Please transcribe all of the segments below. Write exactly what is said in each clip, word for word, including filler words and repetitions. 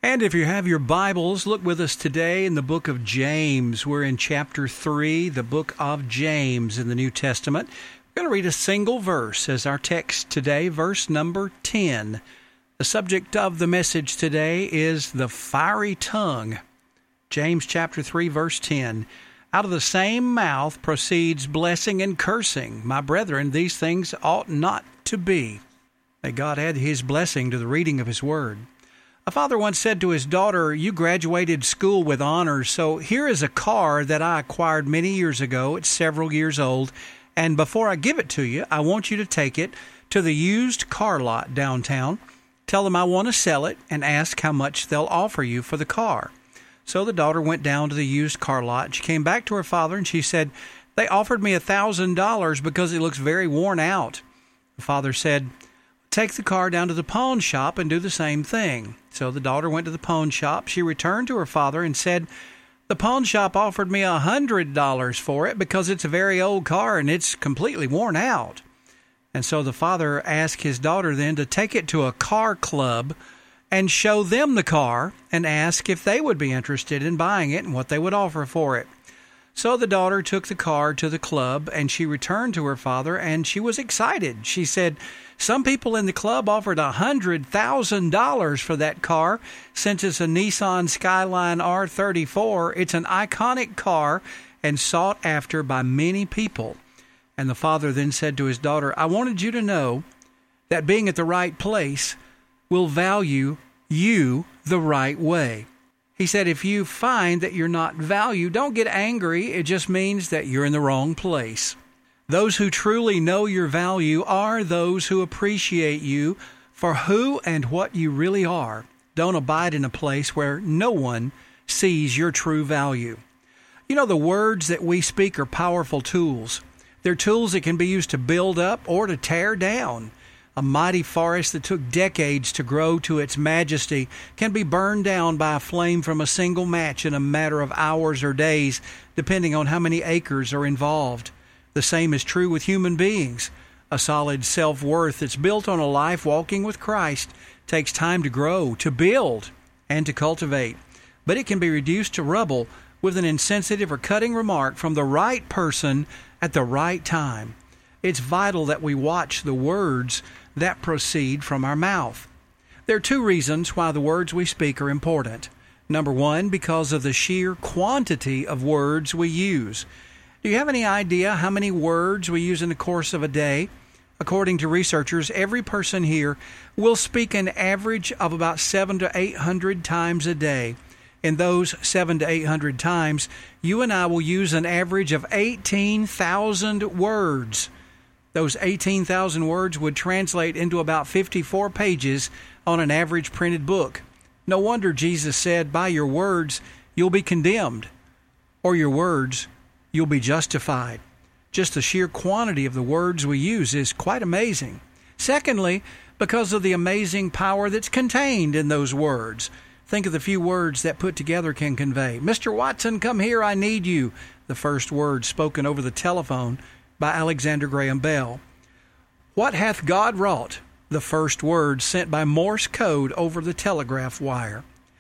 And if you have your Bibles, look with us today in the book of James. We're in chapter three, the book of James in the New Testament. We're going to read a single verse as our text today, verse number ten. The subject of the message today is the fiery tongue. James chapter three, verse ten. Out of the same mouth proceeds blessing and cursing. My brethren, these things ought not to be. May God add his blessing to the reading of his word. A father once said to his daughter, "You graduated school with honors, so here is a car that I acquired many years ago. It's several years old, and before I give it to you, I want you to take it to the used car lot downtown. Tell them I want to sell it and ask how much they'll offer you for the car." So the daughter went down to the used car lot. She came back to her father and she said, "They offered me a thousand dollars because it looks very worn out." The father said, "Take the car down to the pawn shop and do the same thing." So the daughter went to the pawn shop. She returned to her father and said, "The pawn shop offered me a hundred dollars for it because it's a very old car and it's completely worn out." And so the father asked his daughter then to take it to a car club and show them the car and ask if they would be interested in buying it and what they would offer for it. So the daughter took the car to the club and she returned to her father and she was excited. She said, "Some people in the club offered a hundred thousand dollars for that car. Since it's a Nissan Skyline R thirty-four, it's an iconic car and sought after by many people." And the father then said to his daughter, "I wanted you to know that being at the right place will value you the right way." He said, if you find that you're not valued, don't get angry. It just means that you're in the wrong place. Those who truly know your value are those who appreciate you for who and what you really are. Don't abide in a place where no one sees your true value. You know, the words that we speak are powerful tools. They're tools that can be used to build up or to tear down. A mighty forest that took decades to grow to its majesty can be burned down by a flame from a single match in a matter of hours or days, depending on how many acres are involved. The same is true with human beings. A solid self-worth that's built on a life walking with Christ takes time to grow, to build, and to cultivate. But it can be reduced to rubble with an insensitive or cutting remark from the right person at the right time. It's vital that we watch the words that proceed from our mouth. There are two reasons why the words we speak are important. Number one, because of the sheer quantity of words we use. Do you have any idea how many words we use in the course of a day? According to researchers, every person here will speak an average of about seven to eight hundred times a day. In those seven to eight hundred times, you and I will use an average of eighteen thousand words. Those eighteen thousand words would translate into about fifty-four pages on an average printed book. No wonder Jesus said, "By your words you'll be condemned, or your words you'll be justified." Just the sheer quantity of the words we use is quite amazing. Secondly, because of the amazing power that's contained in those words. Think of the few words that put together can convey. "Mister Watson, come here, I need you." The first word spoken over the telephone by Alexander Graham Bell. "What hath God wrought?" The first word sent by Morse code over the telegraph wire.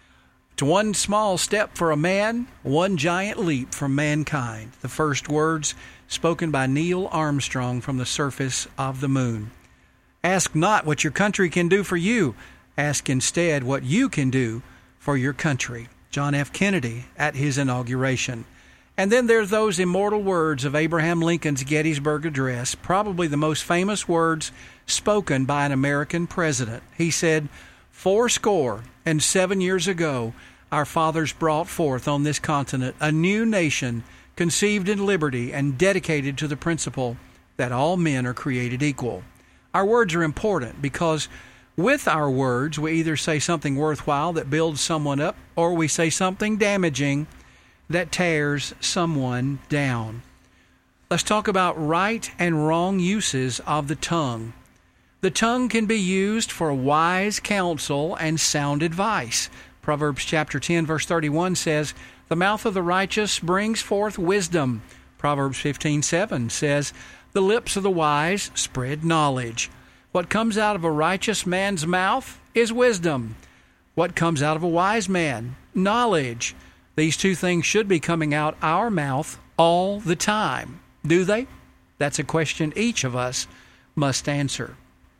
"To one small step for a man, one giant leap for mankind." The first words spoken by Neil Armstrong from the surface of the moon. "Ask not what your country can do for you. Ask instead what you can do for your country." John F. Kennedy at his inauguration. And then there's those immortal words of Abraham Lincoln's Gettysburg Address, probably the most famous words spoken by an American president. He said, "Fourscore and seven years ago, our fathers brought forth on this continent a new nation conceived in liberty and dedicated to the principle that all men are created equal." Our words are important because with our words, we either say something worthwhile that builds someone up, or we say something damaging that tears someone down. Let's talk about right and wrong uses of the tongue. The tongue can be used for wise counsel and sound advice. Proverbs chapter ten, verse thirty-one says, "The mouth of the righteous brings forth wisdom." Proverbs fifteen seven says, "The lips of the wise spread knowledge." What comes out of a righteous man's mouth is wisdom. What comes out of a wise man? Knowledge. These two things should be coming out our mouth all the time. Do they? That's a question each of us must answer.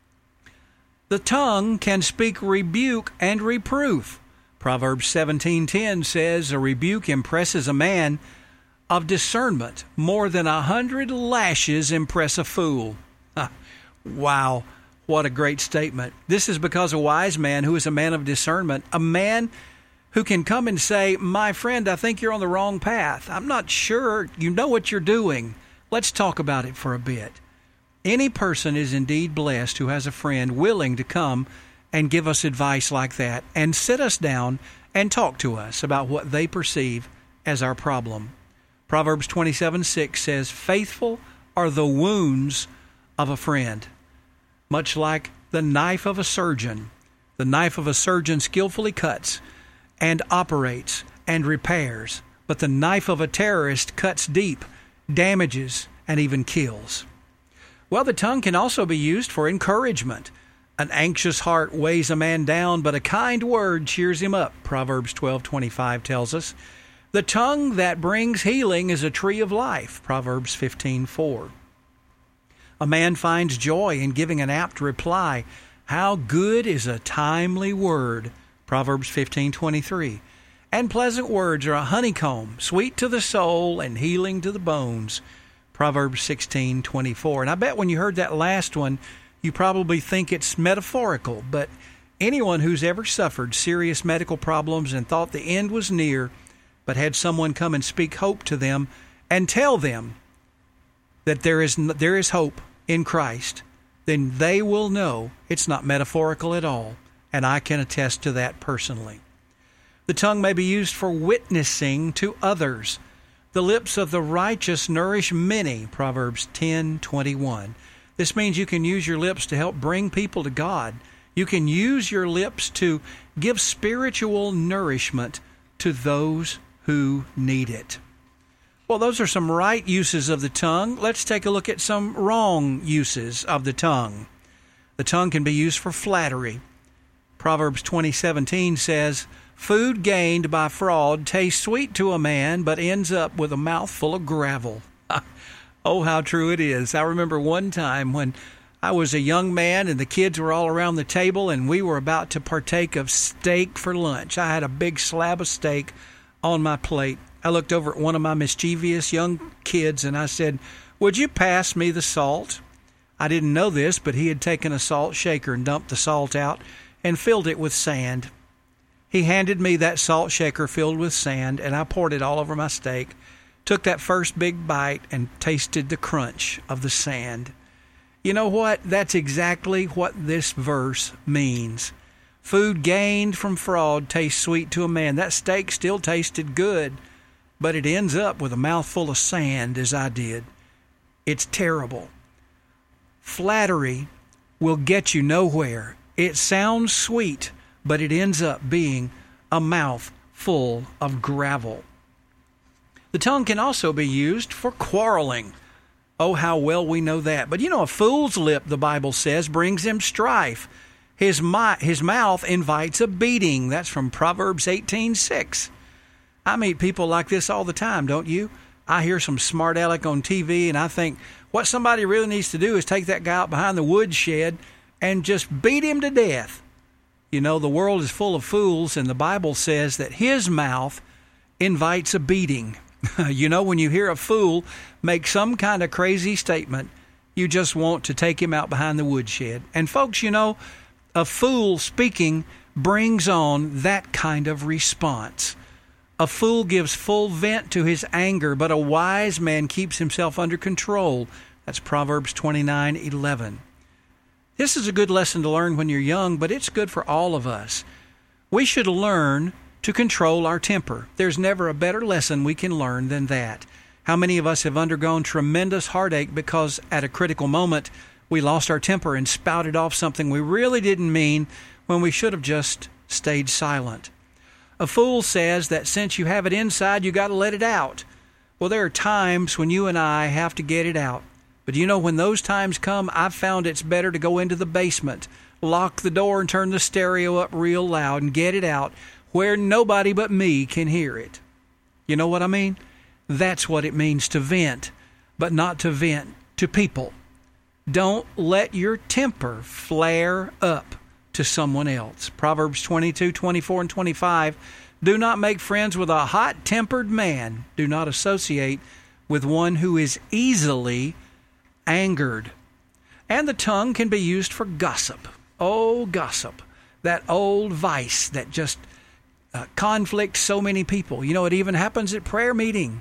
The tongue can speak rebuke and reproof. Proverbs seventeen ten says, a rebuke impresses a man of discernment more than a hundred lashes impress a fool. Wow, what a great statement. This is because a wise man who is a man of discernment, a man who can come and say, my friend, I think you're on the wrong path. I'm not sure you know what you're doing. Let's talk about it for a bit. Any person is indeed blessed who has a friend willing to come and give us advice like that and sit us down and talk to us about what they perceive as our problem. Proverbs twenty-seven six says, faithful are the wounds of a friend. Much like the knife of a surgeon. The knife of a surgeon skillfully cuts and operates and repairs, but the knife of a terrorist cuts deep, damages, and even kills. Well, the tongue can also be used for encouragement. An anxious heart weighs a man down, but a kind word cheers him up, Proverbs twelve twenty-five tells us. The tongue that brings healing is a tree of life, Proverbs fifteen four. A man finds joy in giving an apt reply. How good is a timely word, Proverbs fifteen twenty-three. And pleasant words are a honeycomb, sweet to the soul and healing to the bones, Proverbs sixteen twenty-four. And I bet when you heard that last one, you probably think it's metaphorical, but anyone who's ever suffered serious medical problems and thought the end was near, but had someone come and speak hope to them and tell them that there is there is hope in Christ, then they will know it's not metaphorical at all, and I can attest to that personally. The tongue may be used for witnessing to others. The lips of the righteous nourish many, Proverbs ten twenty-one. This means you can use your lips to help bring people to God. You can use your lips to give spiritual nourishment to those who need it. Well, those are some right uses of the tongue. Let's take a look at some wrong uses of the tongue. The tongue can be used for flattery. Proverbs twenty seventeen says, food gained by fraud tastes sweet to a man, but ends up with a mouth full of gravel. Oh, how true it is. I remember one time when I was a young man and the kids were all around the table and we were about to partake of steak for lunch. I had a big slab of steak on my plate. I looked over at one of my mischievous young kids and I said, would you pass me the salt? I didn't know this, but he had taken a salt shaker and dumped the salt out and filled it with sand. He handed me that salt shaker filled with sand, and I poured it all over my steak, took that first big bite, and tasted the crunch of the sand. You know what? That's exactly what this verse means. Food gained from fraud tastes sweet to a man. That steak still tasted good, but it ends up with a mouthful of sand, as I did. It's terrible. Flattery will get you nowhere. It sounds sweet, but it ends up being a mouth full of gravel. The tongue can also be used for quarreling. Oh, how well we know that. But you know, a fool's lip, the Bible says, brings him strife. His, mi- his mouth invites a beating. That's from Proverbs eighteen six. I meet people like this all the time, don't you? I hear some smart aleck on T V, and I think what somebody really needs to do is take that guy out behind the woodshed and just beat him to death. You know, the world is full of fools, and the Bible says that his mouth invites a beating. You know, when you hear a fool make some kind of crazy statement, you just want to take him out behind the woodshed. And folks, you know, a fool speaking brings on that kind of response. A fool gives full vent to his anger, but a wise man keeps himself under control. That's Proverbs twenty-nine eleven. This is a good lesson to learn when you're young, but it's good for all of us. We should learn to control our temper. There's never a better lesson we can learn than that. How many of us have undergone tremendous heartache because at a critical moment we lost our temper and spouted off something we really didn't mean when we should have just stayed silent? A fool says that since you have it inside, you got to let it out. Well, there are times when you and I have to get it out. But you know, when those times come, I've found it's better to go into the basement lock the door and turn the stereo up real loud and get it out where nobody but me can hear it. You know what I mean? That's what it means to vent, but not to vent to people. Don't let your temper flare up to someone else. Proverbs twenty-two, twenty-four, and twenty-five. Do not make friends with a hot-tempered man. Do not associate with one who is easily angered. And the tongue can be used for gossip. Oh, gossip. That old vice that just uh, conflicts so many people. You know, it even happens at prayer meeting.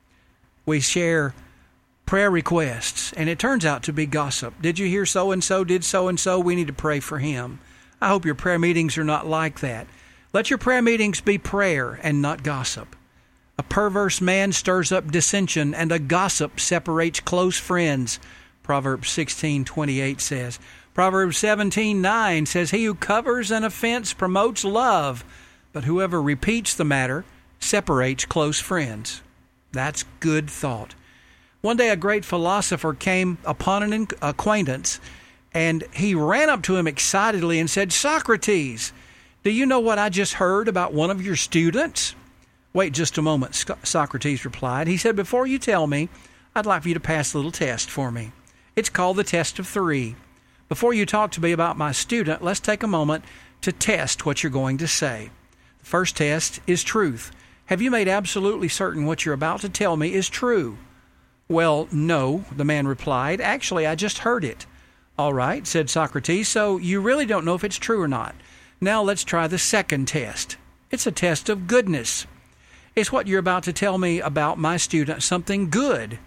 We share prayer requests, and it turns out to be gossip. Did you hear so-and-so did so-and-so? We need to pray for him. I hope your prayer meetings are not like that. Let your prayer meetings be prayer and not gossip. A perverse man stirs up dissension, and a gossip separates close friends. Proverbs sixteen twenty-eight says. Proverbs seventeen nine says, He who covers an offense promotes love, but whoever repeats the matter separates close friends. That's good thought. One day a great philosopher came upon an acquaintance, and he ran up to him excitedly and said, Socrates, do you know what I just heard about one of your students? Wait just a moment, Socrates replied. He said, before you tell me, I'd like for you to pass a little test for me. It's called the test of three. Before you talk to me about my student, let's take a moment to test what you're going to say. The first test is truth. Have you made absolutely certain what you're about to tell me is true? Well, no, the man replied. Actually, I just heard it. All right, said Socrates, so you really don't know if it's true or not. Now let's try the second test. It's a test of goodness. Is what you're about to tell me about my student something good?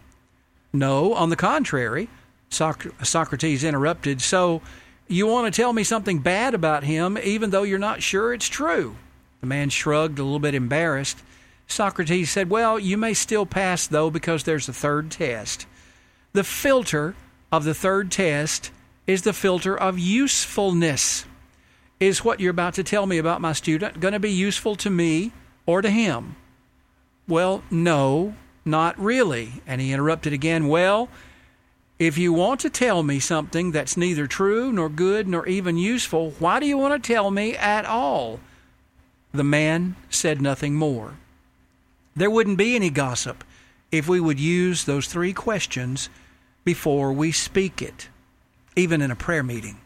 No, on the contrary, Soc- Socrates interrupted. So you want to tell me something bad about him even though you're not sure it's true? The man shrugged, a little bit embarrassed. Socrates said, well, you may still pass, though, because there's a third test. The filter of the third test is the filter of usefulness. Is what you're about to tell me about my student going to be useful to me or to him? Well, no, not really. And he interrupted again. Well, if you want to tell me something that's neither true nor good nor even useful, why do you want to tell me at all? The man said nothing more. There wouldn't be any gossip if we would use those three questions before we speak it, even in a prayer meeting.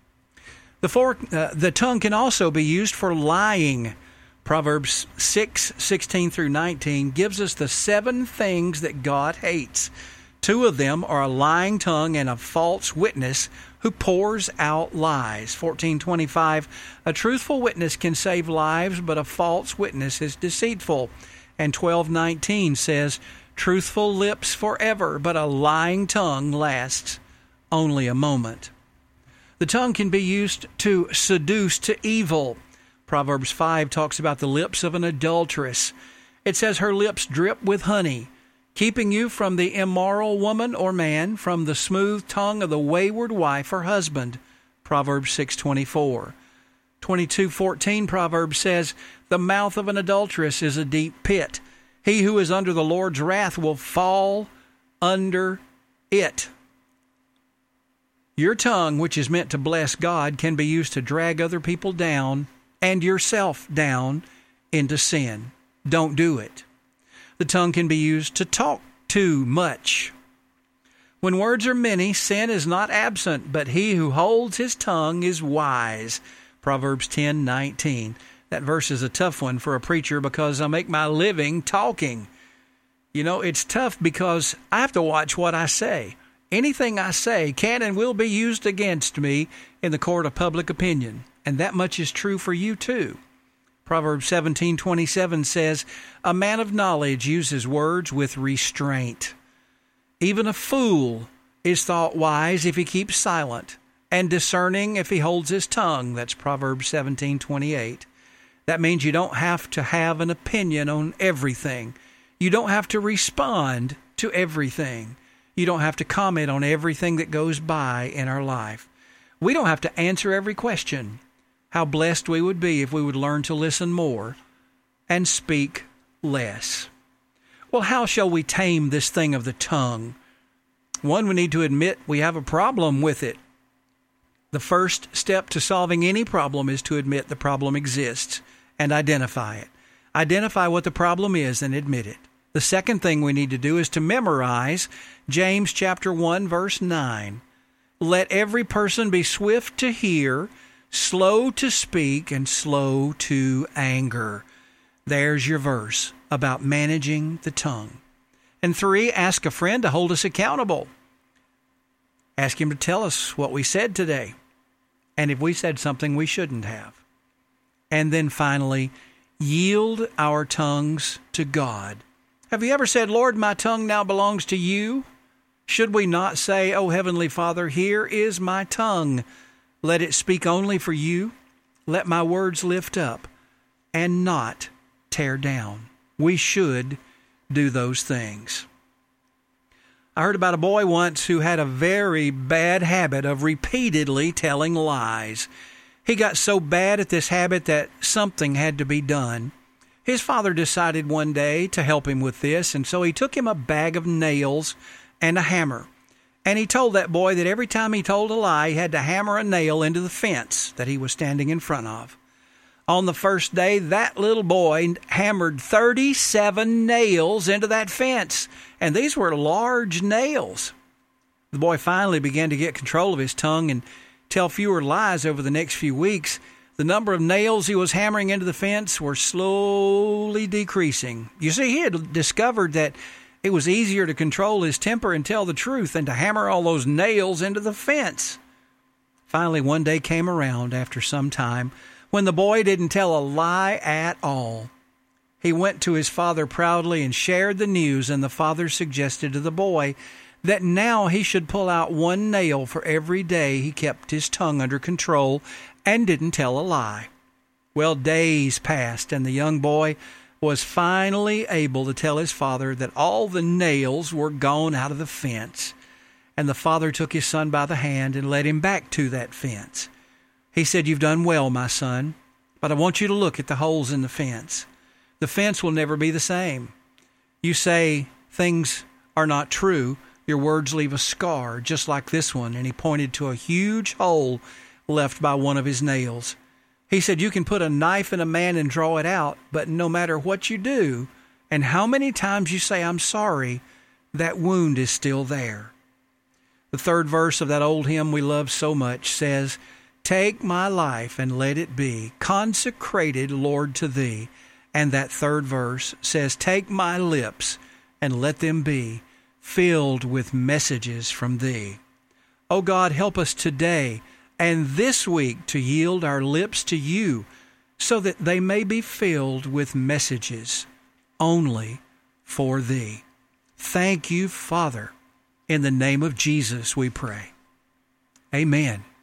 The, four, uh, the tongue can also be used for lying. Proverbs six, sixteen through nineteen gives us the seven things that God hates. Two of them are a lying tongue and a false witness who pours out lies. fourteen twenty-five, a truthful witness can save lives, but a false witness is deceitful. And twelve nineteen says, truthful lips forever, but a lying tongue lasts only a moment. The tongue can be used to seduce to evil. Proverbs five talks about the lips of an adulteress. It says her lips drip with honey, keeping you from the immoral woman or man, from the smooth tongue of the wayward wife or husband. Proverbs six twenty-four. twenty-two fourteen Proverbs says, the mouth of an adulteress is a deep pit. He who is under the Lord's wrath will fall under it. Your tongue, which is meant to bless God, can be used to drag other people down and yourself down into sin. Don't do it. The tongue can be used to talk too much. When words are many, sin is not absent, but he who holds his tongue is wise. Proverbs ten nineteen. That verse is a tough one for a preacher because I make my living talking. You know, it's tough because I have to watch what I say. Anything I say can and will be used against me in the court of public opinion. And that much is true for you too. Proverbs seventeen twenty-seven says, a man of knowledge uses words with restraint. Even a fool is thought wise if he keeps silent, and discerning if he holds his tongue. That's Proverbs seventeen twenty-eight. That means you don't have to have an opinion on everything. You don't have to respond to everything. You don't have to comment on everything that goes by in our life. We don't have to answer every question. How blessed we would be if we would learn to listen more and speak less. Well, how shall we tame this thing of the tongue? One, we need to admit we have a problem with it. The first step to solving any problem is to admit the problem exists and identify it. Identify what the problem is and admit it. The second thing we need to do is to memorize James chapter one, verse nine. Let every person be swift to hear, slow to speak, and slow to anger. There's your verse about managing the tongue. And three, ask a friend to hold us accountable. Ask him to tell us what we said today, and if we said something we shouldn't have. And then finally, yield our tongues to God. Have you ever said, Lord, my tongue now belongs to you? Should we not say, O Heavenly Father, here is my tongue. Let it speak only for you. Let my words lift up and not tear down. We should do those things. I heard about a boy once who had a very bad habit of repeatedly telling lies. He got so bad at this habit that something had to be done. His father decided one day to help him with this, and so he took him a bag of nails and a hammer. And he told that boy that every time he told a lie, he had to hammer a nail into the fence that he was standing in front of. On the first day, that little boy hammered thirty-seven nails into that fence, and these were large nails. The boy finally began to get control of his tongue and tell fewer lies over the next few weeks. The number of nails he was hammering into the fence were slowly decreasing. You see, he had discovered that it was easier to control his temper and tell the truth than to hammer all those nails into the fence. Finally, one day came around after some time when the boy didn't tell a lie at all. He went to his father proudly and shared the news, and the father suggested to the boy that now he should pull out one nail for every day he kept his tongue under control and didn't tell a lie. Well, days passed, and the young boy was finally able to tell his father that all the nails were gone out of the fence. And the father took his son by the hand and led him back to that fence. He said, "You've done well, my son, but I want you to look at the holes in the fence. The fence will never be the same. You say things are not true. Your words leave a scar just like this one." And he pointed to a huge hole left by one of his nails. He said, "You can put a knife in a man and draw it out, but no matter what you do and how many times you say, 'I'm sorry,' that wound is still there." The third verse of that old hymn we love so much says, "Take my life and let it be consecrated, Lord, to thee." And that third verse says, "Take my lips and let them be filled with messages from thee." Oh God, help us today and this week to yield our lips to you so that they may be filled with messages only for thee. Thank you, Father. In the name of Jesus we pray. Amen.